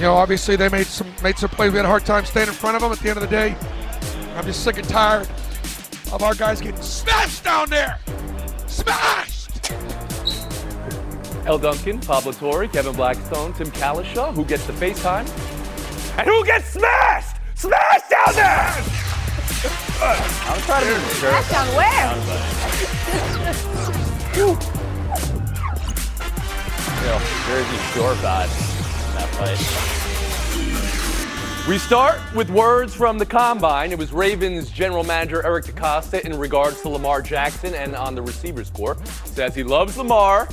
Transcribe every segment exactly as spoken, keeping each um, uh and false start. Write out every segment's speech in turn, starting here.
You know, obviously they made some made some plays. We had a hard time staying in front of them. At the end of the day, I'm just sick and tired of our guys getting smashed down there. Smashed! El Duncan, Pablo Torre, Kevin Blackstone, Tim Kalishaw, who gets the FaceTime, and who gets smashed? Smashed down there! I'm trying to be sure. Smashed down where? Real Jersey Shore vibes in that fight. We start with words from the Combine. It was Ravens general manager Eric DeCosta in regards to Lamar Jackson and on the receivers corps. Says he loves Lamar,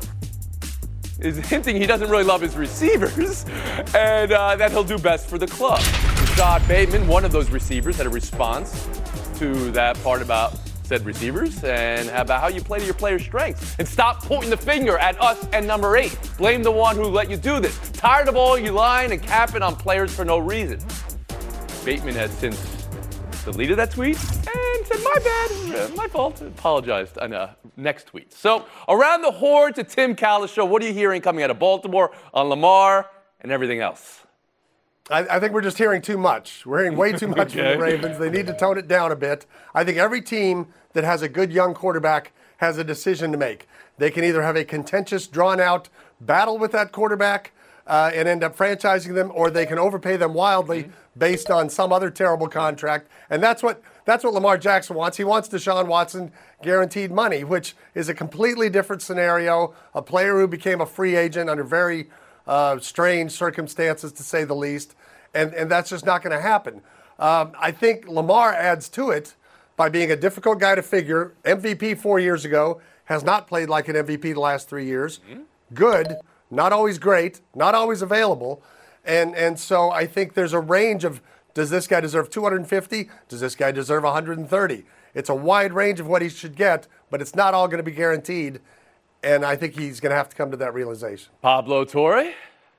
is hinting he doesn't really love his receivers, and uh, that he'll do best for the club. Rashad Bateman, one of those receivers, had a response to that part about said receivers and about how you play to your players' strengths. And stop pointing the finger at us and number eight. Blame the one who let you do this. Tired of all you lying and capping on players for no reason. Bateman has since deleted that tweet and said, my bad, my fault, apologized on a next tweet. So around the horn to Tim Kalishaw, what are you hearing coming out of Baltimore on Lamar and everything else? I, I think we're just hearing too much. We're hearing way too much Okay. from the Ravens. They need to tone it down a bit. I think every team that has a good young quarterback has a decision to make. They can either have a contentious, drawn-out battle with that quarterback uh, and end up franchising them, or they can overpay them wildly mm-hmm. based on some other terrible contract. And that's what that's what Lamar Jackson wants. He wants Deshaun Watson guaranteed money, which is a completely different scenario. A player who became a free agent under very Uh, strange circumstances, to say the least, and, and that's just not going to happen. Um, I think Lamar adds to it by being a difficult guy to figure. M V P four years ago, has not played like an M V P the last three years. Mm-hmm. Good, not always great, not always available, and and so I think there's a range of, does this guy deserve two hundred fifty? Does this guy deserve one hundred thirty? It's a wide range of what he should get, but it's not all going to be guaranteed. And I think he's going to have to come to that realization. Pablo Torre?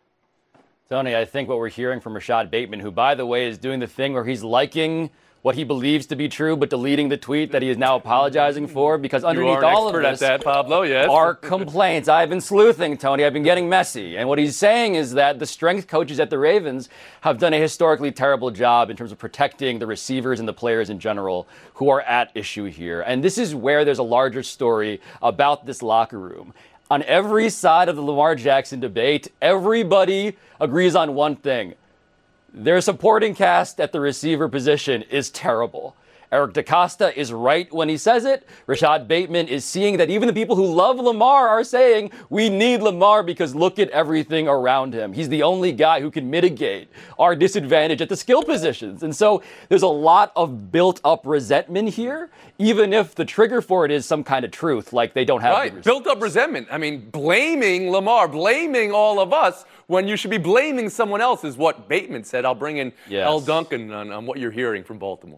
Tony, I think what we're hearing from Rashad Bateman, who, by the way, is doing the thing where he's liking what he believes to be true, but deleting the tweet that he is now apologizing for, because underneath all of this at that, Pablo, yes. are complaints. I've been sleuthing, Tony. I've been getting messy. And what he's saying is that the strength coaches at the Ravens have done a historically terrible job in terms of protecting the receivers and the players in general who are at issue here. And this is where there's a larger story about this locker room. On every side of the Lamar Jackson debate, everybody agrees on one thing. Their supporting cast at the receiver position is terrible. Eric DeCosta is right when he says it. Rashad Bateman is seeing that even the people who love Lamar are saying, we need Lamar because look at everything around him. He's the only guy who can mitigate our disadvantage at the skill positions. And so there's a lot of built-up resentment here, even if the trigger for it is some kind of truth, like they don't have Right, built-up resentment. I mean, blaming Lamar, blaming all of us when you should be blaming someone else is what Bateman said. I'll bring in Yes. El Duncan on, on what you're hearing from Baltimore.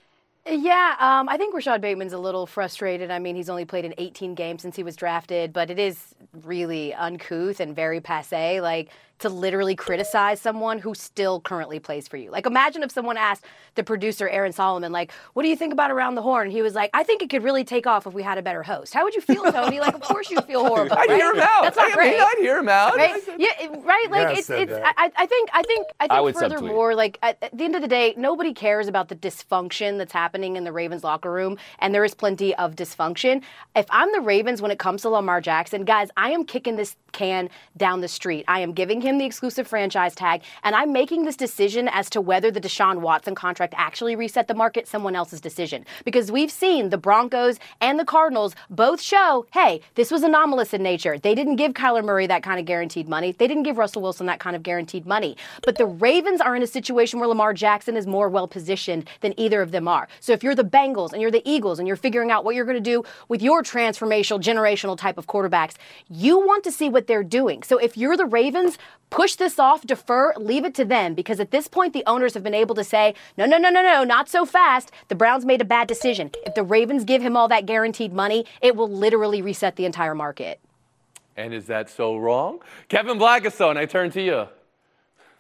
Yeah, um, I think Rashad Bateman's a little frustrated. I mean, he's only played in eighteen games since he was drafted, but it is really uncouth and very passé, like, to literally criticize someone who still currently plays for you. Like, imagine if someone asked the producer, Aaron Solomon, like, what do you think about Around the Horn? And he was like, I think it could really take off if we had a better host. How would you feel, Tony? Like, of course you'd feel horrible, I'd right? hear him out. That's not I great. mean, I'd hear him out. Right? Yeah, it- right? Like, Yes, it's, said it's, that. I, I think, I think, I I think would subtweet. furthermore, like, at, at the end of the day, nobody cares about the dysfunction that's happening in the Ravens locker room, and there is plenty of dysfunction. If I'm the Ravens when it comes to Lamar Jackson, guys, I am kicking this can down the street. I am giving him the exclusive franchise tag, and I'm making this decision as to whether the Deshaun Watson contract actually reset the market, someone else's decision. Because we've seen the Broncos and the Cardinals both show, hey, this was anomalous in nature. They didn't give Kyler Murray that kind of guaranteed money. They didn't give Russell Wilson that kind of guaranteed money. But the Ravens are in a situation where Lamar Jackson is more well-positioned than either of them are. So if you're the Bengals and you're the Eagles and you're figuring out what you're going to do with your transformational, generational type of quarterbacks, you want to see what they're doing. So if you're the Ravens, push this off, defer, leave it to them, because at this point, the owners have been able to say, no, no, no, no, no, not so fast. The Browns made a bad decision. If the Ravens give him all that guaranteed money, it will literally reset the entire market. And is that so wrong? Kevin Blackstone, I turn to you.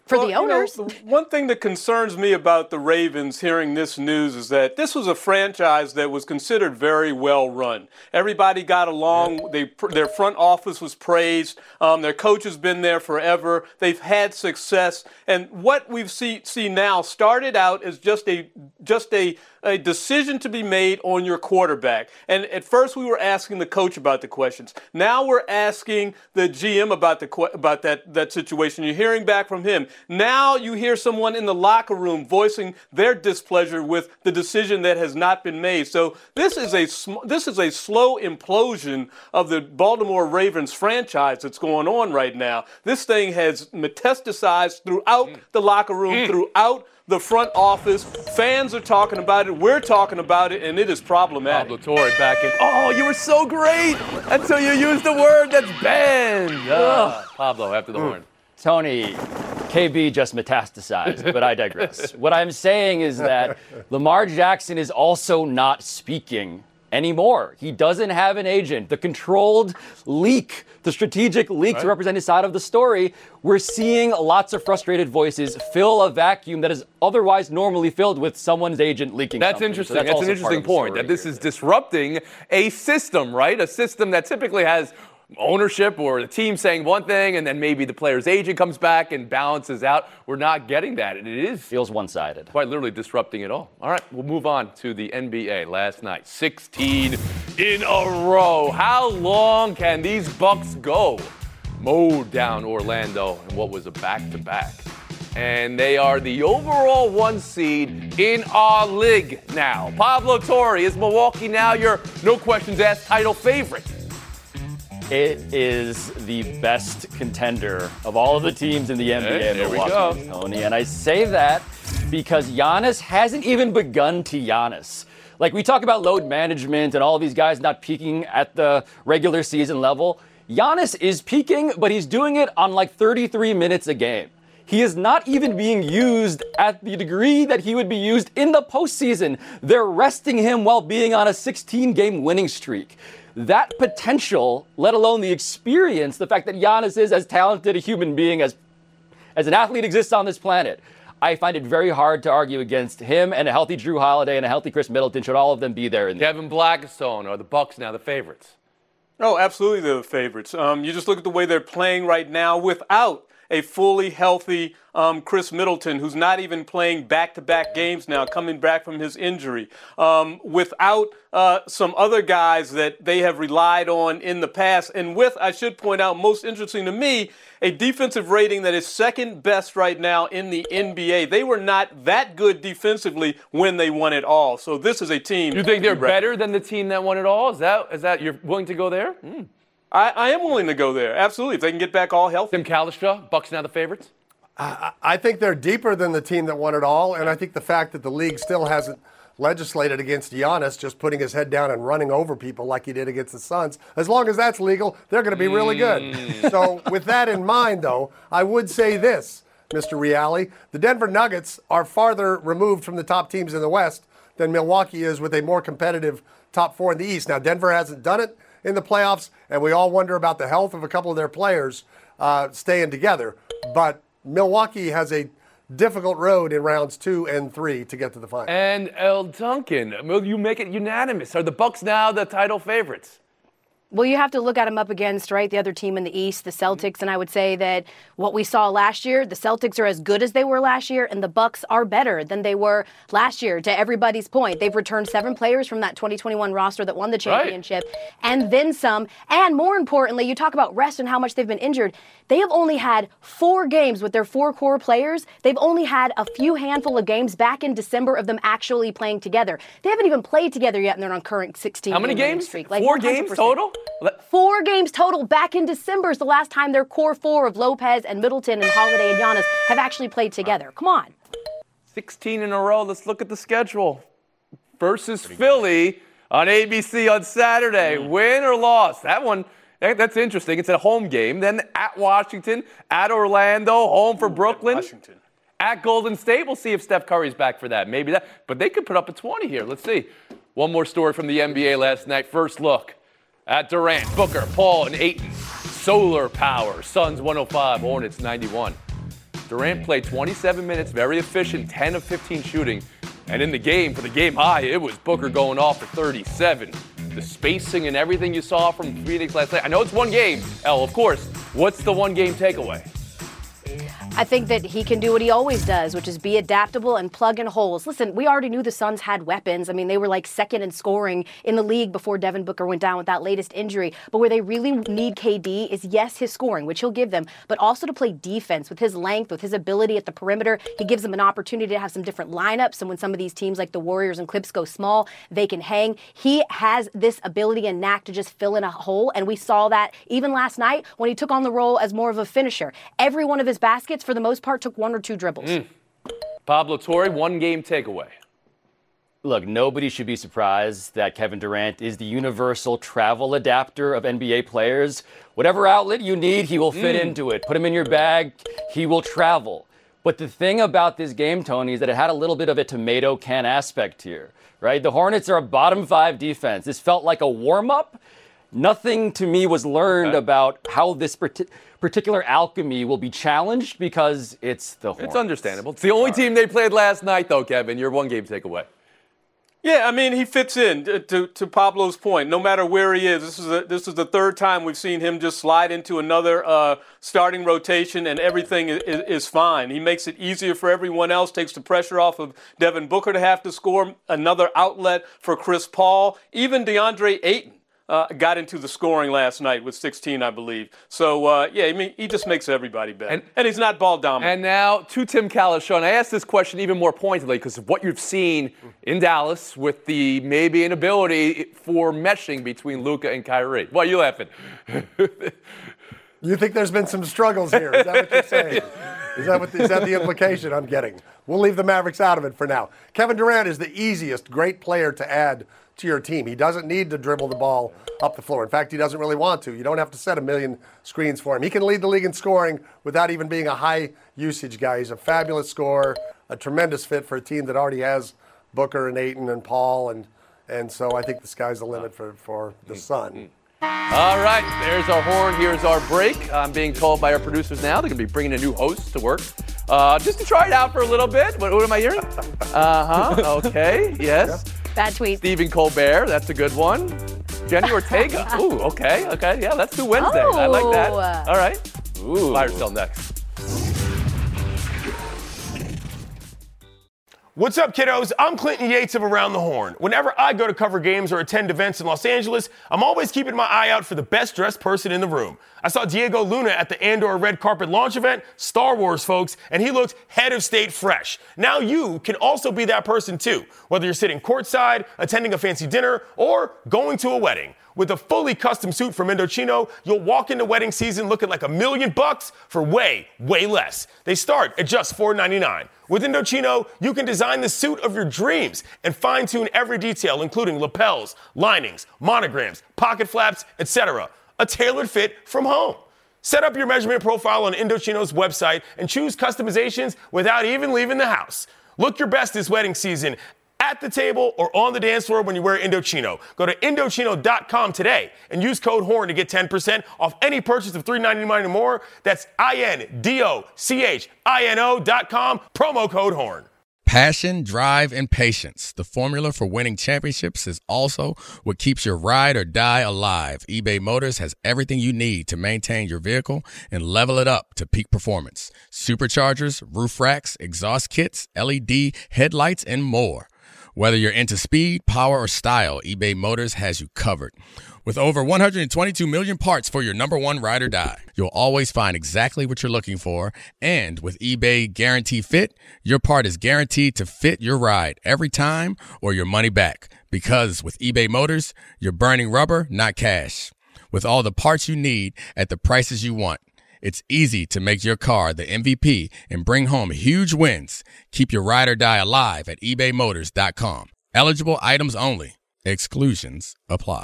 for well, the owners. You know, the one thing that concerns me about the Ravens hearing this news is that this was a franchise that was considered very well run. Everybody got along. They, their front office was praised. Um, their coach has been there forever. They've had success. And what we've see, see now started out as just a just a a decision to be made on your quarterback. And at first we were asking the coach about the questions. Now we're asking the G M about the about that, that situation. You're hearing back from him. Now you hear someone in the locker room voicing their displeasure with the decision that has not been made. So this is a sm- this is a slow implosion of the Baltimore Ravens franchise that's going on right now. This thing has metastasized throughout mm. the locker room, mm. throughout the front office. Fans are talking about it. We're talking about it, and it is problematic. Pablo Torre back in. Oh, you were so great until you used the word that's banned. Uh, Pablo, after the mm. horn. Tony, K B just metastasized, but I digress. What I'm saying is that Lamar Jackson is also not speaking anymore. He doesn't have an agent. The controlled leak, the strategic leak right. to represent his side of the story, we're seeing lots of frustrated voices fill a vacuum that is otherwise normally filled with someone's agent leaking That's something. interesting. So that's that's an interesting point, that this here. is disrupting a system, right? A system that typically has ownership or the team saying one thing and then maybe the player's agent comes back and balances out. We're not getting that. And it is feels one-sided. Quite literally disrupting it all. All right, we'll move on to the N B A last night. sixteen in a row. How long can these Bucks go? Mowed down Orlando in what was a back-to-back. And they are the overall one seed in our league now. Pablo Torre, is Milwaukee now your no questions asked title favorite? It is the best contender of all of the teams in the N B A, hey, Milwaukee, Tony. And I say that because Giannis hasn't even begun to Giannis. Like, we talk about load management and all of these guys not peaking at the regular season level. Giannis is peaking, but he's doing it on like thirty-three minutes a game. He is not even being used at the degree that he would be used in the postseason. They're resting him while being on a sixteen-game winning streak. That potential, let alone the experience, the fact that Giannis is as talented a human being as, as an athlete exists on this planet, I find it very hard to argue against him, and a healthy Drew Holiday and a healthy Chris Middleton. Should all of them be there in the Kevin Blackstone, are the Bucks now the favorites? Oh, absolutely they're the favorites. Um, you just look at the way they're playing right now without a fully healthy um, Chris Middleton, who's not even playing back-to-back games now, coming back from his injury. Um, without uh, some other guys that they have relied on in the past. And with, I should point out, most interesting to me, a defensive rating that is second best right now in the N B A. They were not that good defensively when they won it all. So this is a team. You think they're better than the team that won it all? Is that, is that you're willing to go there? Mm. I, I am willing to go there, absolutely, if they can get back all healthy. Tim Calistra, Bucks now the favorites? I, I think they're deeper than the team that won it all, and I think the fact that the league still hasn't legislated against Giannis just putting his head down and running over people like he did against the Suns, as long as that's legal, they're going to be really good. Mm. So with that in mind, though, I would say this, Mister Reale, the Denver Nuggets are farther removed from the top teams in the West than Milwaukee is with a more competitive top four in the East. Now, Denver hasn't done it in the playoffs, and we all wonder about the health of a couple of their players uh, staying together. But Milwaukee has a difficult road in rounds two and three to get to the final. And El Duncan, will you make it unanimous? Are the Bucks now the title favorites? Well, you have to look at them up against, right, the other team in the East, the Celtics, and I would say that what we saw last year, the Celtics are as good as they were last year, and the Bucks are better than they were last year, to everybody's point. They've returned seven players from that twenty twenty-one roster that won the championship, right, and then some. And more importantly, you talk about rest and how much they've been injured. They have only had four games with their four core players. They've only had a few handful of games back in December of them actually playing together. They haven't even played together yet, and they're on current sixteen. How many games? Streak. Like four games total? Four games total. Back in December is the last time their core four of Lopez and Middleton and Holiday and Giannis have actually played together. Come on. sixteen in a row. Let's look at the schedule. Versus Philly on A B C on Saturday. Mm. Win or loss? That one, that's interesting. It's a home game. Then at Washington, at Orlando, home for Brooklyn. Washington. At Golden State. We'll see if Steph Curry's back for that. Maybe that. But they could put up a twenty here. Let's see. One more story from the N B A last night. First look at Durant, Booker, Paul, and Ayton. Solar power. Suns one oh five, Hornets ninety-one. Durant played twenty-seven minutes, very efficient, ten of fifteen shooting. And in the game, for the game high, it was Booker going off for thirty-seven. The spacing and everything you saw from Phoenix last night. I know it's one game, Elle, of course. What's the one game takeaway? I think that he can do what he always does, which is be adaptable and plug in holes. Listen, we already knew the Suns had weapons. I mean, they were like second in scoring in the league before Devin Booker went down with that latest injury. But where they really need K D is, yes, his scoring, which he'll give them, but also to play defense with his length, with his ability at the perimeter. He gives them an opportunity to have some different lineups. And when some of these teams like the Warriors and Clips go small, they can hang. He has this ability and knack to just fill in a hole. And we saw that even last night when he took on the role as more of a finisher. Every one of his baskets, for the most part, took one or two dribbles. Mm. Pablo Torre, one game takeaway. Look, nobody should be surprised that Kevin Durant is the universal travel adapter of N B A players. Whatever outlet you need, he will fit mm. into it. Put him in your bag, he will travel. But the thing about this game, Tony, is that it had a little bit of a tomato can aspect here, right? The Hornets are a bottom five defense. This felt like a warm-up. Nothing to me was learned okay. about how this parti- particular alchemy will be challenged because it's the Hornets. It's understandable. It's the only team they played last night, though, Kevin. Your one game takeaway. Yeah, I mean, he fits in to, to, to Pablo's point. No matter where he is, this is a, this is the third time we've seen him just slide into another uh, starting rotation, and everything is, is fine. He makes it easier for everyone else, takes the pressure off of Devin Booker to have to score, another outlet for Chris Paul, even DeAndre Ayton. Uh, got into the scoring last night with sixteen, I believe. So, uh, yeah, I mean, he just makes everybody better. And, and he's not ball dominant. And now to Tim Calichon. I asked this question even more pointedly because of what you've seen in Dallas with the maybe inability for meshing between Luka and Kyrie. Why are you laughing? You think there's been some struggles here? Is that what you're saying? Is that, what, is that the implication I'm getting? We'll leave the Mavericks out of it for now. Kevin Durant is the easiest great player to add to your team. He doesn't need to dribble the ball up the floor. In fact, he doesn't really want to. You don't have to set a million screens for him. He can lead the league in scoring without even being a high usage guy. He's a fabulous scorer, a tremendous fit for a team that already has Booker and Ayton and Paul, and and so I think the sky's the limit for, for the Sun. All right, there's our horn. Here's our break. I'm being told by our producers now they're going to be bringing a new host to work. Uh, just to try it out for a little bit. What, what am I hearing? Uh-huh. Okay. Yes. Bad tweet. Stephen Colbert. That's a good one. Jenny Ortega. Ooh, okay. Okay. Yeah, let's do Wednesday. Oh. I like that. All right. Ooh. Buy or sell next. What's up, kiddos? I'm Clinton Yates of Around the Horn. Whenever I go to cover games or attend events in Los Angeles, I'm always keeping my eye out for the best-dressed person in the room. I saw Diego Luna at the Andor Red Carpet launch event, Star Wars, folks, and he looked head of state fresh. Now you can also be that person, too, whether you're sitting courtside, attending a fancy dinner, or going to a wedding. With a fully custom suit from Indochino, you'll walk into wedding season looking like a million bucks for way, way less. They start at just four ninety-nine. With Indochino, you can design the suit of your dreams and fine-tune every detail, including lapels, linings, monograms, pocket flaps, et cetera. A tailored fit from home. Set up your measurement profile on Indochino's website and choose customizations without even leaving the house. Look your best this wedding season at the table or on the dance floor when you wear Indochino. Go to Indochino dot com today and use code HORN to get ten percent off any purchase of three ninety-nine or more. That's I N D O C H I N O dot com, promo code HORN. Passion, drive, and patience. The formula for winning championships is also what keeps your ride or die alive. eBay Motors has everything you need to maintain your vehicle and level it up to peak performance. Superchargers, roof racks, exhaust kits, L E D headlights, and more. Whether you're into speed, power, or style, eBay Motors has you covered. With over one hundred twenty-two million parts for your number one ride or die, you'll always find exactly what you're looking for. And with eBay Guarantee Fit, your part is guaranteed to fit your ride every time or your money back. Because with eBay Motors, you're burning rubber, not cash. With all the parts you need at the prices you want, it's easy to make your car the M V P and bring home huge wins. Keep your ride or die alive at ebay motors dot com. Eligible items only. Exclusions apply.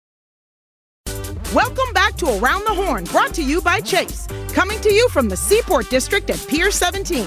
Welcome back to Around the Horn, brought to you by Chase. Coming to you from the Seaport District at Pier seventeen.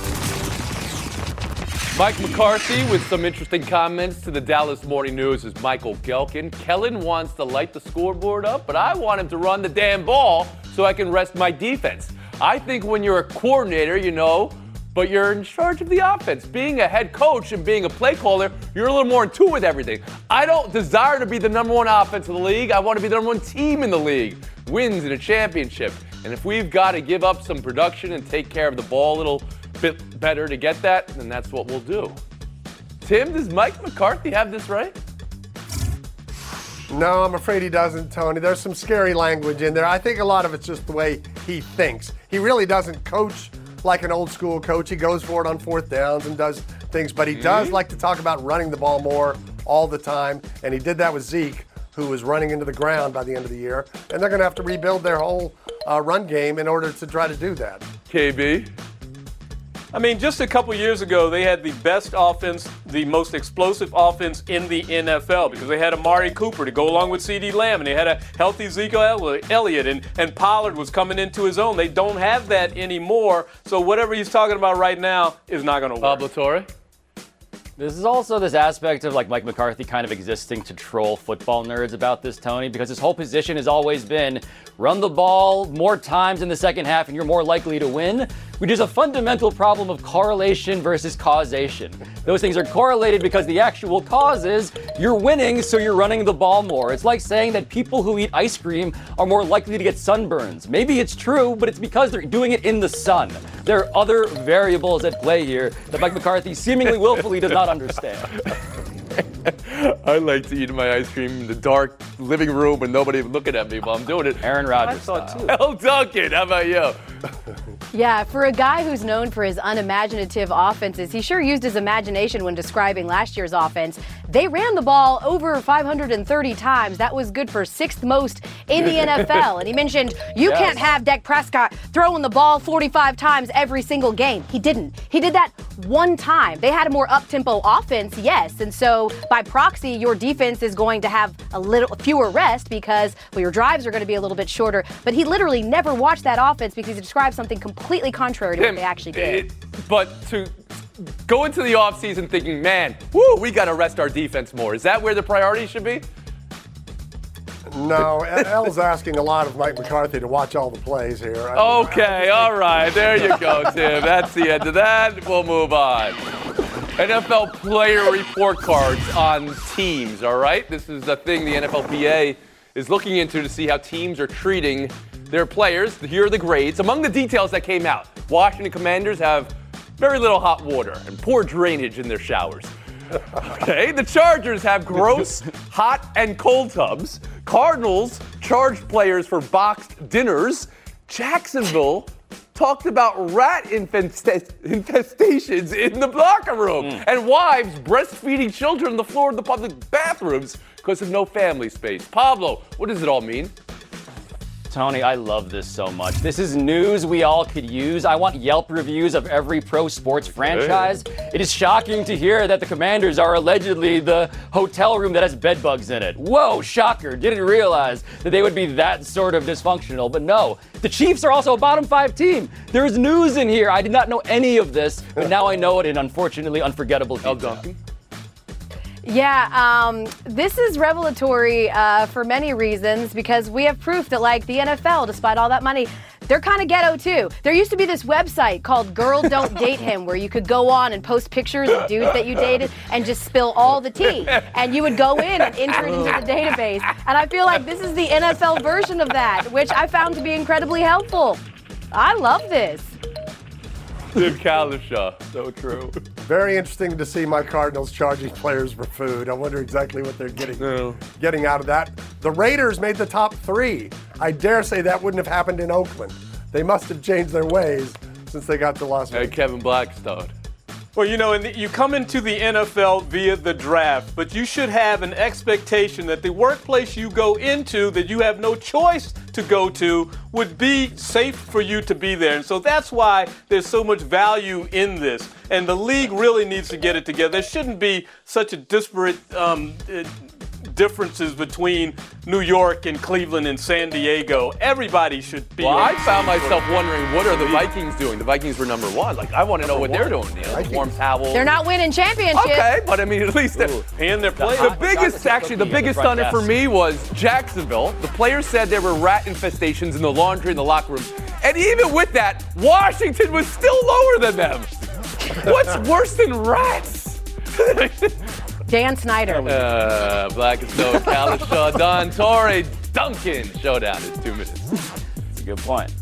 Mike McCarthy with some interesting comments to the Dallas Morning News is Michael Gelkin. Kellen wants to light the scoreboard up, but I want him to run the damn ball so I can rest my defense. I think when you're a coordinator, you know, but you're in charge of the offense. Being a head coach and being a play caller, you're a little more in tune with everything. I don't desire to be the number one offense in the league. I want to be the number one team in the league. Wins in a championship. And if we've got to give up some production and take care of the ball a little bit better to get that, then that's what we'll do. Tim, does Mike McCarthy have this right? No, I'm afraid he doesn't, Tony. There's some scary language in there. I think a lot of it's just the way he thinks. He really doesn't coach like an old school coach. He goes for it on fourth downs and does things, but he does like to talk about running the ball more all the time, and he did that with Zeke, who was running into the ground by the end of the year, and they're going to have to rebuild their whole uh, run game in order to try to do that. K B? I mean, just a couple years ago, they had the best offense, the most explosive offense in the N F L because they had Amari Cooper to go along with CeeDee Lamb, and they had a healthy Zeke Elliott, and, and Pollard was coming into his own. They don't have that anymore, so whatever he's talking about right now is not going to work. Pablo Torre? This is also this aspect of like Mike McCarthy kind of existing to troll football nerds about this, Tony, because his whole position has always been run the ball more times in the second half and you're more likely to win, which is a fundamental problem of correlation versus causation. Those things are correlated because the actual cause is you're winning, so you're running the ball more. It's like saying that people who eat ice cream are more likely to get sunburns. Maybe it's true, but it's because they're doing it in the sun. There are other variables at play here that Mike McCarthy seemingly willfully does not understand. I like to eat my ice cream in the dark living room with nobody looking at me while I'm doing it. Aaron Rodgers style. Hell, Duncan, how about you? Yeah, for a guy who's known for his unimaginative offenses, he sure used his imagination when describing last year's offense. They ran the ball over five hundred thirty times. That was good for sixth most in the N F L. And he mentioned you yes. can't have Dak Prescott throwing the ball forty-five times every single game. He didn't. He did that one time. They had a more up-tempo offense, yes. And so by proxy, your defense is going to have a little fewer rest because well, your drives are going to be a little bit shorter. But he literally never watched that offense because he described something completely contrary to Tim, what they actually did. It, but to go into the offseason thinking, man, woo, we got to rest our defense more. Is that where the priority should be? No, L's asking a lot of Mike McCarthy to watch all the plays here. I mean, okay, all right. There you go, Tim. That's the end of that. We'll move on. N F L player report cards on teams, all right? This is the thing the N F L P A is looking into to see how teams are treating their players. Here are the grades. Among the details that came out, Washington Commanders have very little hot water and poor drainage in their showers. Okay, the Chargers have gross hot and cold tubs. Cardinals charged players for boxed dinners. Jacksonville talked about rat infest- infestations in the locker room. Mm. And wives breastfeeding children on the floor of the public bathrooms because of no family space. Pablo, what does it all mean? Tony, I love this so much. This is news we all could use. I want Yelp reviews of every pro sports franchise. Hey. It is shocking to hear that the Commanders are allegedly the hotel room that has bed bugs in it. Whoa, shocker. Didn't realize that they would be that sort of dysfunctional. But no, the Chiefs are also a bottom five team. There's news in here. I did not know any of this, but now I know it in unfortunately unforgettable detail. Duncan. Yeah, um, this is revelatory uh, for many reasons because we have proof that, like, the N F L, despite all that money, they're kind of ghetto, too. There used to be this website called Girl Don't Date Him where you could go on and post pictures of dudes that you dated and just spill all the tea. And you would go in and enter it into the database. And I feel like this is the N F L version of that, which I found to be incredibly helpful. I love this. Tim Kalishaw, so true. Very interesting to see my Cardinals charging players for food. I wonder exactly what they're getting no. getting out of that. The Raiders made the top three. I dare say that wouldn't have happened in Oakland. They must have changed their ways since they got to Las Vegas. Hey, Kevin Blackstone. Well, you know, and the, you come into the N F L via the draft, but you should have an expectation that the workplace you go into that you have no choice to go to would be safe for you to be there. And so that's why there's so much value in this. And the league really needs to get it together. There shouldn't be such a disparate um, differences between New York and Cleveland and San Diego. Everybody should be. Well, on I found the myself wondering, what are the Vikings doing? The Vikings were number one. Like, I want to know what they're doing. You know, warm towels. They're not winning championships. Okay, but I mean, at least they're. And they're playing. The biggest, actually, the biggest on it for me was Jacksonville. The players said there were rat infestations in the laundry in the locker room. And even with that, Washington was still lower than them. What's worse than rats? Dan Snyder. Uh, Black and Snow, Kalishaw, Don Torrey, Duncan. Showdown is two minutes. That's a good point.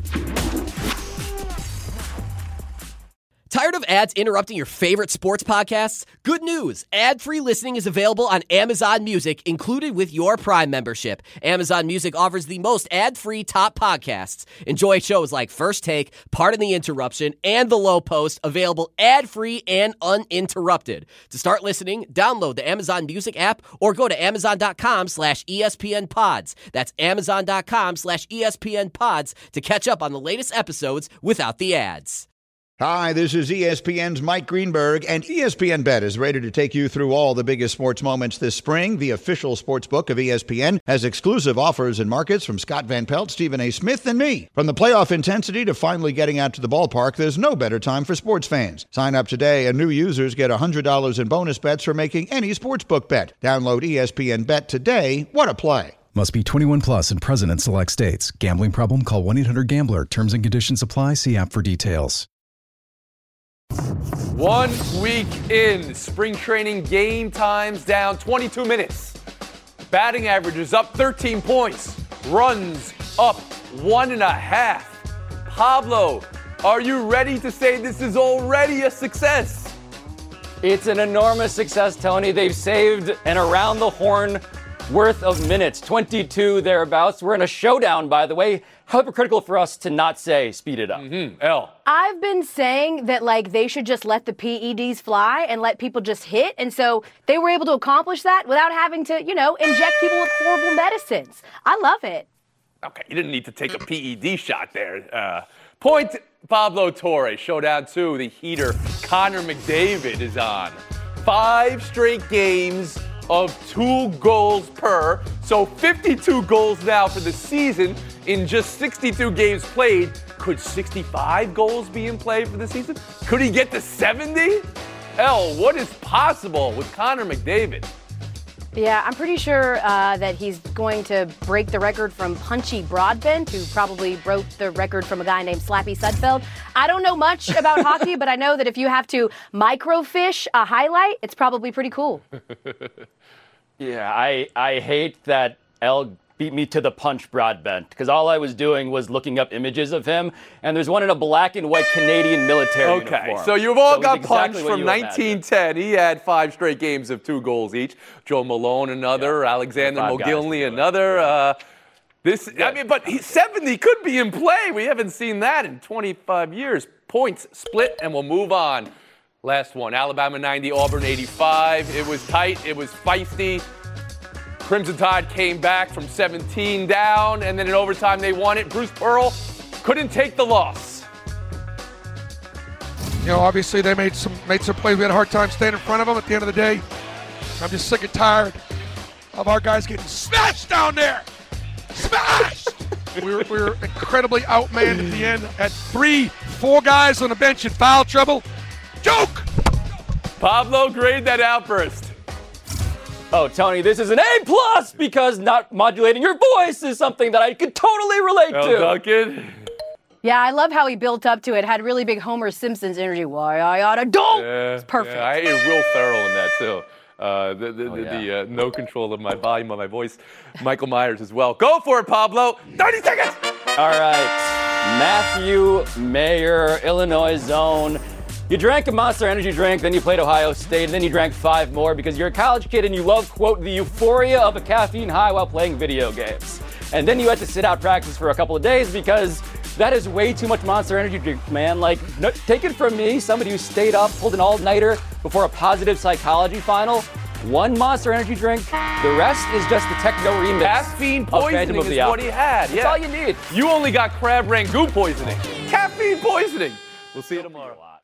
Tired of ads interrupting your favorite sports podcasts? Good news! Ad-free listening is available on Amazon Music, included with your Prime membership. Amazon Music offers the most ad-free top podcasts. Enjoy shows like First Take, Pardon the Interruption, and The Low Post, available ad-free and uninterrupted. To start listening, download the Amazon Music app or go to amazon.com slash ESPN pods. That's amazon.com slash ESPN pods to catch up on the latest episodes without the ads. Hi, this is E S P N's Mike Greenberg, and E S P N Bet is ready to take you through all the biggest sports moments this spring. The official sports book of E S P N has exclusive offers and markets from Scott Van Pelt, Stephen A. Smith, and me. From the playoff intensity to finally getting out to the ballpark, there's no better time for sports fans. Sign up today, and new users get one hundred dollars in bonus bets for making any sportsbook bet. Download E S P N Bet today. What a play. Must be twenty-one plus and present in select states. Gambling problem? Call one eight hundred gambler. Terms and conditions apply. See app for details. One week in, spring training game times down twenty-two minutes. Batting average is up thirteen points. Runs up one and a half. Pablo, are you ready to say this is already a success? It's an enormous success, Tony. They've saved an around the horn worth of minutes, twenty-two thereabouts. We're in a showdown, by the way. How hypocritical for us to not say speed it up. Mm-hmm. L. I've been saying that, like, they should just let the P E Ds fly and let people just hit. And so they were able to accomplish that without having to, you know, inject people with horrible medicines. I love it. Okay, you didn't need to take a P E D shot there. Uh, point Pablo Torre, showdown two. The heater, Connor McDavid, is on. Five straight games of two goals per. So fifty-two goals now for the season in just sixty-two games played. Could sixty-five goals be in play for the season? Could he get to seventy? L, what is possible with Connor McDavid? Yeah, I'm pretty sure uh, that he's going to break the record from Punchy Broadbent, who probably broke the record from a guy named Slappy Sudfeld. I don't know much about hockey, but I know that if you have to microfiche a highlight, it's probably pretty cool. Yeah, I, I hate that L beat me to the punch, Broadbent, because all I was doing was looking up images of him, and there's one in a black and white Canadian military okay, uniform. Okay, so you've all so got exactly punched from nineteen ten. He had five straight games of two goals each. Joe Malone, another. Yeah. Alexander Mogilny, another. Uh, this, yeah. I mean, but he, seventy could be in play. We haven't seen that in twenty-five years. Points split, and we'll move on. Last one, Alabama ninety, Auburn eighty-five. It was tight. It was feisty. Crimson Tide came back from seventeen down, and then in overtime they won it. Bruce Pearl couldn't take the loss. You know, obviously they made some made some plays. We had a hard time staying in front of them. At the end of the day, I'm just sick and tired of our guys getting smashed down there. Smashed! we, were, we were incredibly outmanned at the end. Had three, four guys on the bench in foul trouble. Joke! Pablo, grade that outburst. Oh, Tony, this is an A plus because not modulating your voice is something that I could totally relate well, to. Duncan. Yeah, I love how he built up to it. Had really big Homer Simpson's energy. Why I oughta don't. Yeah, it's perfect. Yeah, I hear Will Ferrell in that too. Uh, the the, oh, the, yeah. the uh, no control of my volume of my voice. Michael Myers as well. Go for it, Pablo. thirty seconds. All right, Matthew Mayer, Illinois zone. You drank a Monster Energy drink, then you played Ohio State, and then you drank five more because you're a college kid and you love, quote, the euphoria of a caffeine high while playing video games. And then you had to sit out practice for a couple of days because that is way too much Monster Energy drink, man. Like, no, take it from me, somebody who stayed up, pulled an all-nighter before a positive psychology final. One Monster Energy drink, the rest is just the techno remix. Caffeine poisoning of is the what he had. That's yeah. all you need. You only got crab rangoon poisoning. Caffeine poisoning. We'll see you tomorrow.